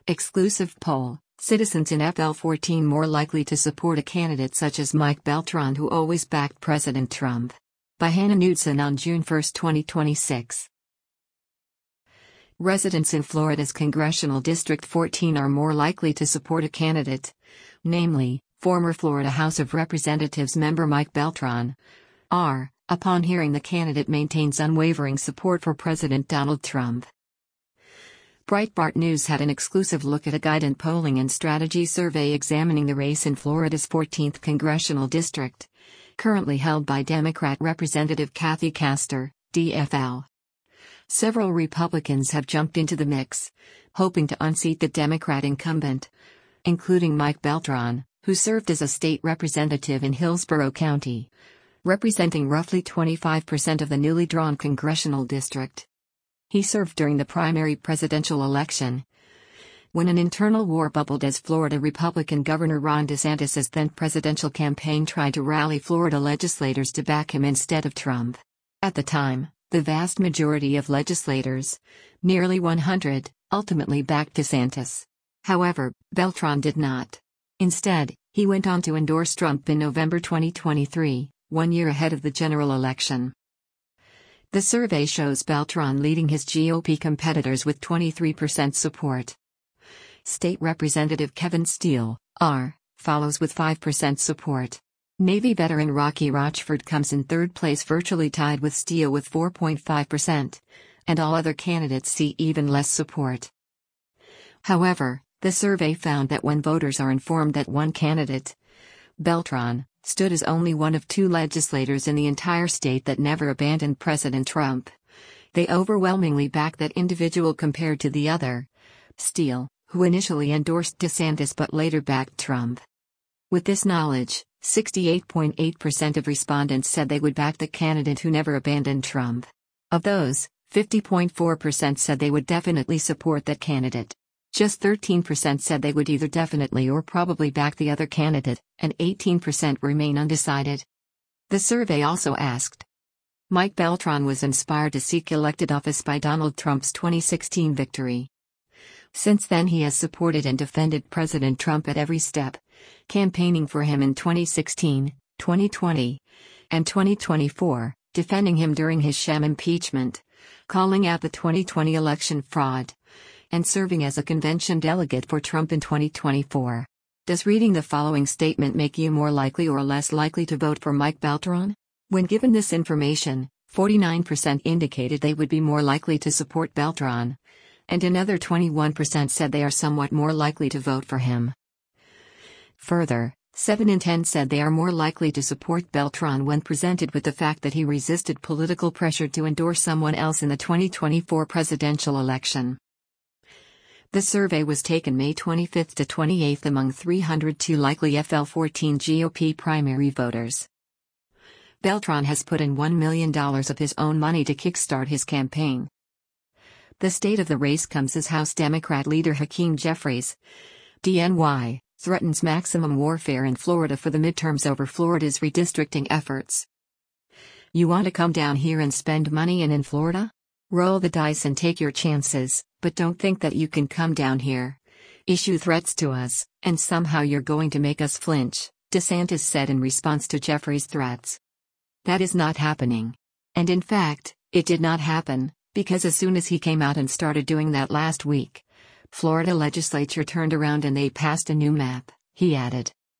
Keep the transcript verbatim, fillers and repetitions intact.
Exclusive poll: citizens in F L fourteen more likely to support a candidate such as Mike Beltran, who always backed President Trump. By Hannah Knudsen on June first, twenty twenty-six. Residents in Florida's Congressional District fourteen are more likely to support a candidate, namely, former Florida House of Representatives member Mike Beltran, R, upon hearing the candidate maintains unwavering support for President Donald Trump. Breitbart News had an exclusive look at a Guidant polling and strategy survey examining the race in Florida's fourteenth Congressional District, currently held by Democrat Representative Kathy Castor, D F L. Several Republicans have jumped into the mix, hoping to unseat the Democrat incumbent, including Mike Beltran, who served as a state representative in Hillsborough County, representing roughly twenty-five percent of the newly drawn congressional district. He served during the primary presidential election, when an internal war bubbled as Florida Republican Governor Ron DeSantis' then presidential campaign tried to rally Florida legislators to back him instead of Trump. At the time, the vast majority of legislators, nearly one hundred, ultimately backed DeSantis. However, Beltran did not. Instead, he went on to endorse Trump in November twenty twenty-three, one year ahead of the general election. The survey shows Beltran leading his G O P competitors with twenty-three percent support. State Representative Kevin Steele, R, follows with five percent support. Navy veteran Rocky Rochford comes in third place, virtually tied with Steele with four point five percent, and all other candidates see even less support. However, the survey found that when voters are informed that one candidate, Beltran, stood as only one of two legislators in the entire state that never abandoned President Trump, they overwhelmingly back that individual compared to the other, Steele, who initially endorsed DeSantis but later backed Trump. With this knowledge, sixty-eight point eight percent of respondents said they would back the candidate who never abandoned Trump. Of those, fifty point four percent said they would definitely support that candidate. Just thirteen percent said they would either definitely or probably back the other candidate, and eighteen percent remain undecided. The survey also asked, Mike Beltran was inspired to seek elected office by Donald Trump's twenty sixteen victory. Since then he has supported and defended President Trump at every step, campaigning for him in twenty sixteen, twenty twenty, and twenty twenty-four, defending him during his sham impeachment, calling out the twenty twenty election fraud, and serving as a convention delegate for Trump in twenty twenty-four. Does reading the following statement make you more likely or less likely to vote for Mike Beltran? When given this information, forty-nine percent indicated they would be more likely to support Beltran, and another twenty-one percent said they are somewhat more likely to vote for him. Further, seven in ten said they are more likely to support Beltran when presented with the fact that he resisted political pressure to endorse someone else in the twenty twenty-four presidential election. The survey was taken May twenty-fifth to twenty-eighth among three hundred two likely F L fourteen G O P primary voters. Beltran has put in one million dollars of his own money to kickstart his campaign. The state of the race comes as House Democrat leader Hakeem Jeffries, D N Y, threatens maximum warfare in Florida for the midterms over Florida's redistricting efforts. You want to come down here and spend money in in Florida? Roll the dice and take your chances, but don't think that you can come down here, issue threats to us, and somehow you're going to make us flinch, DeSantis said in response to Jeffries' threats. That is not happening. And in fact, it did not happen, because as soon as he came out and started doing that last week, Florida legislature turned around and they passed a new map, he added.